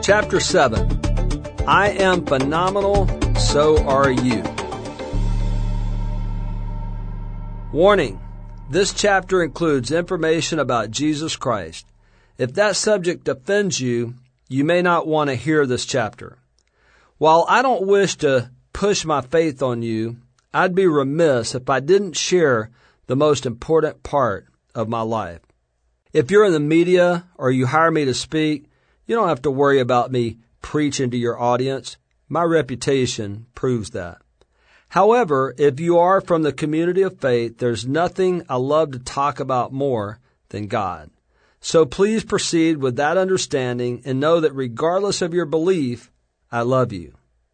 Chapter 7. I am phenomenal, so are you. Warning. This chapter includes information about Jesus Christ. If that subject offends you, you may not want to hear this chapter. While I don't wish to push my faith on you, I'd be remiss if I didn't share the most important part of my life. If you're in the media or you hire me to speak, you don't have to worry about me preaching to your audience. My reputation proves that. However, if you are from the community of faith, there's nothing I love to talk about more than God. So please proceed with that understanding and know that regardless of your belief, I love you.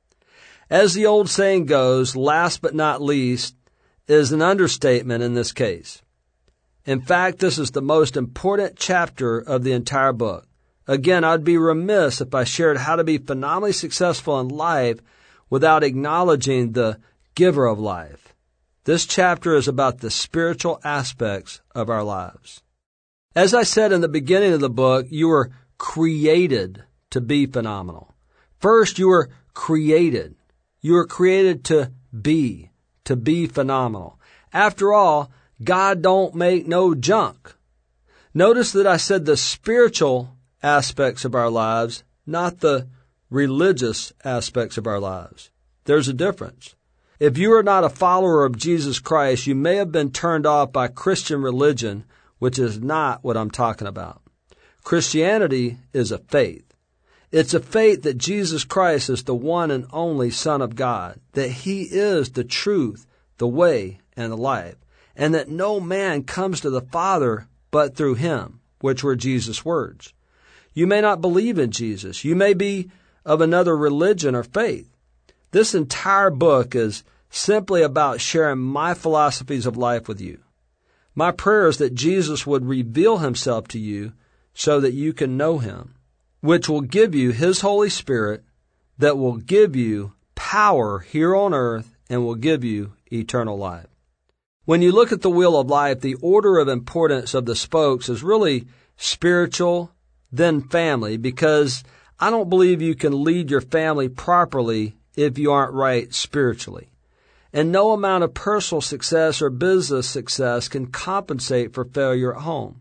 As the old saying goes, last but not least is an understatement in this case. In fact, this is the most important chapter of the entire book. Again, I'd be remiss if I shared how to be phenomenally successful in life without acknowledging the giver of life. This chapter is about the spiritual aspects of our lives. As I said in the beginning of the book, you were created to be phenomenal. First, you were created. You were created to be phenomenal. After all, God don't make no junk. Notice that I said the spiritual aspects of our lives, not the religious aspects of our lives. There's a difference. If you are not a follower of Jesus Christ, you may have been turned off by Christian religion, which is not what I'm talking about. Christianity is a faith. It's a faith that Jesus Christ is the one and only Son of God, that He is the truth, the way, and the life, and that no man comes to the Father but through Him, which were Jesus' words. You may not believe in Jesus. You may be of another religion or faith. This entire book is simply about sharing my philosophies of life with you. My prayer is that Jesus would reveal Himself to you so that you can know Him, which will give you His Holy Spirit that will give you power here on earth and will give you eternal life. When you look at the wheel of life, the order of importance of the spokes is really spiritual, then family, because I don't believe you can lead your family properly if you aren't right spiritually. And no amount of personal success or business success can compensate for failure at home.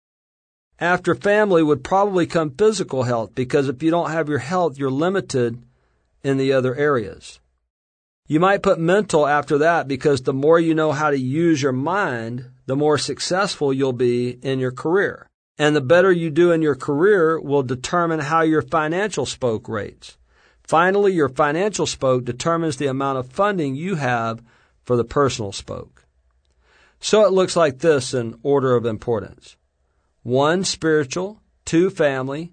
After family would probably come physical health, because if you don't have your health, you're limited in the other areas. You might put mental after that, because the more you know how to use your mind, the more successful you'll be in your career. And the better you do in your career will determine how your financial spoke rates. Finally, your financial spoke determines the amount of funding you have for the personal spoke. So it looks like this in order of importance. 1, spiritual. 2, family.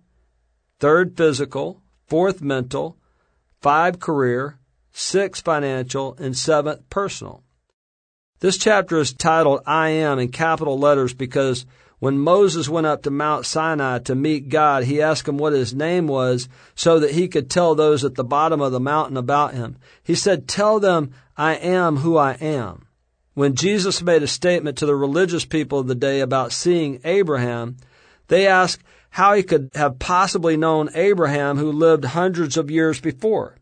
3, physical. 4, mental. 5, career. 6, financial. And 7, personal. This chapter is titled I Am in capital letters because when Moses went up to Mount Sinai to meet God, he asked him what his name was so that he could tell those at the bottom of the mountain about him. He said, "Tell them I am who I am." When Jesus made a statement to the religious people of the day about seeing Abraham, they asked how he could have possibly known Abraham who lived hundreds of years before.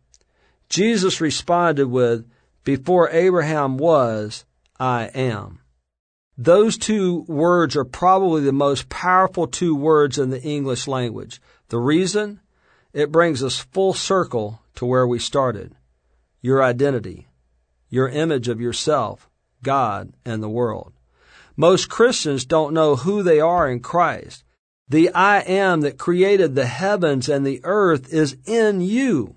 Jesus responded with, "Before Abraham was, I am." Those 2 words are probably the most powerful 2 words in the English language. The reason? It brings us full circle to where we started. Your identity, your image of yourself, God, and the world. Most Christians don't know who they are in Christ. The I am that created the heavens and the earth is in you.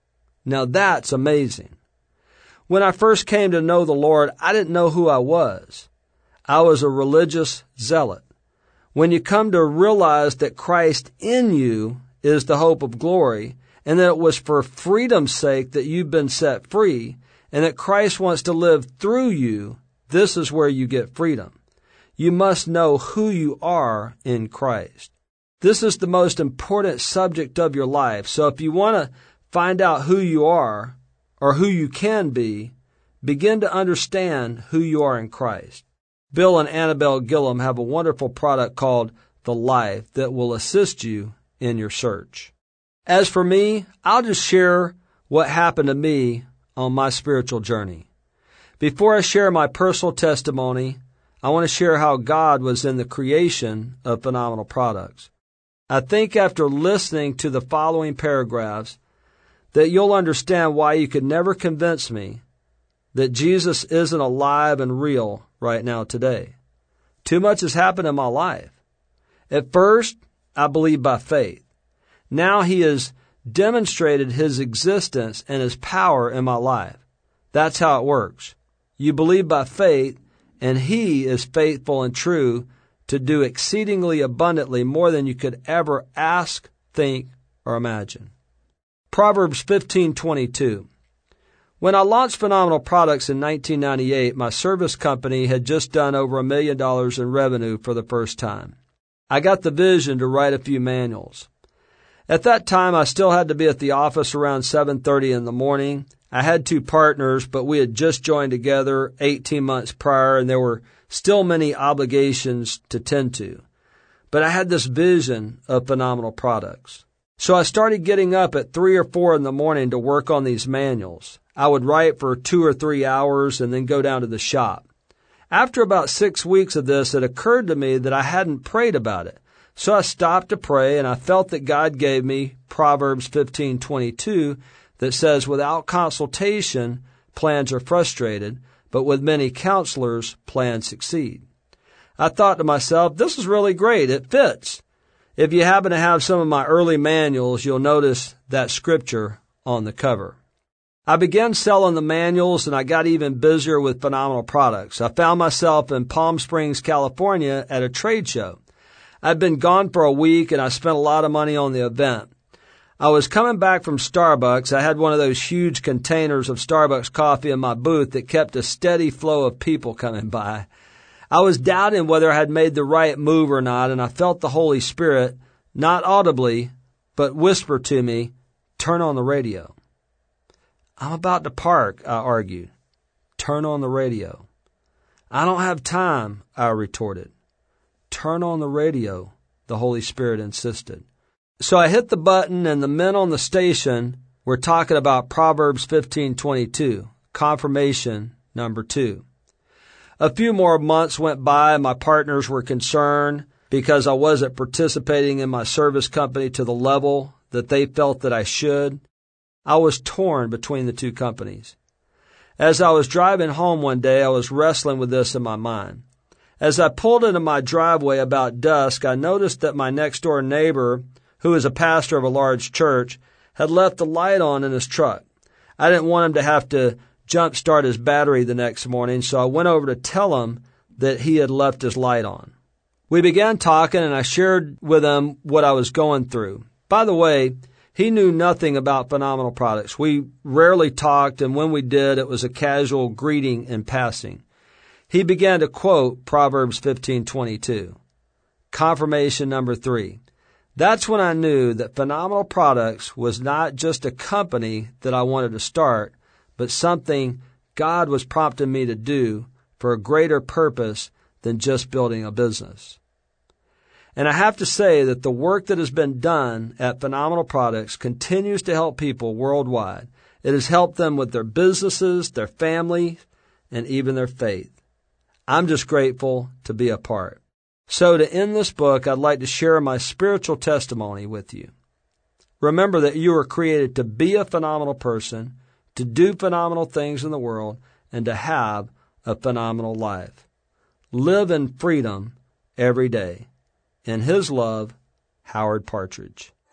Now that's amazing. When I first came to know the Lord, I didn't know who I was. I was a religious zealot. When you come to realize that Christ in you is the hope of glory, and that it was for freedom's sake that you've been set free, and that Christ wants to live through you, this is where you get freedom. You must know who you are in Christ. This is the most important subject of your life. So if you want to find out who you are, or who you can be, begin to understand who you are in Christ. Bill and Annabelle Gillum have a wonderful product called The Life that will assist you in your search. As for me, I'll just share what happened to me on my spiritual journey. Before I share my personal testimony, I want to share how God was in the creation of Phenomenal Products. I think after listening to the following paragraphs that you'll understand why you could never convince me that Jesus isn't alive and real right now today. Too much has happened in my life. At first, I believed by faith. Now He has demonstrated His existence and His power in my life. That's how it works. You believe by faith, and He is faithful and true to do exceedingly abundantly more than you could ever ask, think, or imagine. Proverbs 15:22. When I launched Phenomenal Products in 1998, my service company had just done over $1 million in revenue for the first time. I got the vision to write a few manuals. At that time, I still had to be at the office around 7:30 in the morning. I had 2 partners, but we had just joined together 18 months prior, and there were still many obligations to tend to. But I had this vision of Phenomenal Products. So I started getting up at 3 or 4 in the morning to work on these manuals. I would write for 2 or 3 hours and then go down to the shop. After about 6 weeks of this, it occurred to me that I hadn't prayed about it. So I stopped to pray, and I felt that God gave me Proverbs 15:22 that says, without consultation, plans are frustrated, but with many counselors, plans succeed. I thought to myself, this is really great. It fits. If you happen to have some of my early manuals, you'll notice that scripture on the cover. I began selling the manuals, and I got even busier with Phenomenal Products. I found myself in Palm Springs, California at a trade show. I'd been gone for a week, and I spent a lot of money on the event. I was coming back from Starbucks. I had one of those huge containers of Starbucks coffee in my booth that kept a steady flow of people coming by. I was doubting whether I had made the right move or not, and I felt the Holy Spirit, not audibly, but whisper to me, turn on the radio. I'm about to park, I argued. Turn on the radio. I don't have time, I retorted. Turn on the radio, the Holy Spirit insisted. So I hit the button, and the men on the station were talking about Proverbs 15:22, confirmation number 2. A few more months went by, and my partners were concerned because I wasn't participating in my service company to the level that they felt that I should. I was torn between the 2 companies. As I was driving home one day, I was wrestling with this in my mind. As I pulled into my driveway about dusk, I noticed that my next-door neighbor, who is a pastor of a large church, had left the light on in his truck. I didn't want him to have to jump-start his battery the next morning, so I went over to tell him that he had left his light on. We began talking, and I shared with him what I was going through. By the way, he knew nothing about Phenomenal Products. We rarely talked, and when we did, it was a casual greeting in passing. He began to quote Proverbs 15:22. Confirmation number 3. That's when I knew that Phenomenal Products was not just a company that I wanted to start, but something God was prompting me to do for a greater purpose than just building a business. And I have to say that the work that has been done at Phenomenal Products continues to help people worldwide. It has helped them with their businesses, their family, and even their faith. I'm just grateful to be a part. So to end this book, I'd like to share my spiritual testimony with you. Remember that you were created to be a phenomenal person, to do phenomenal things in the world, and to have a phenomenal life. Live in freedom every day. In His love, Howard Partridge.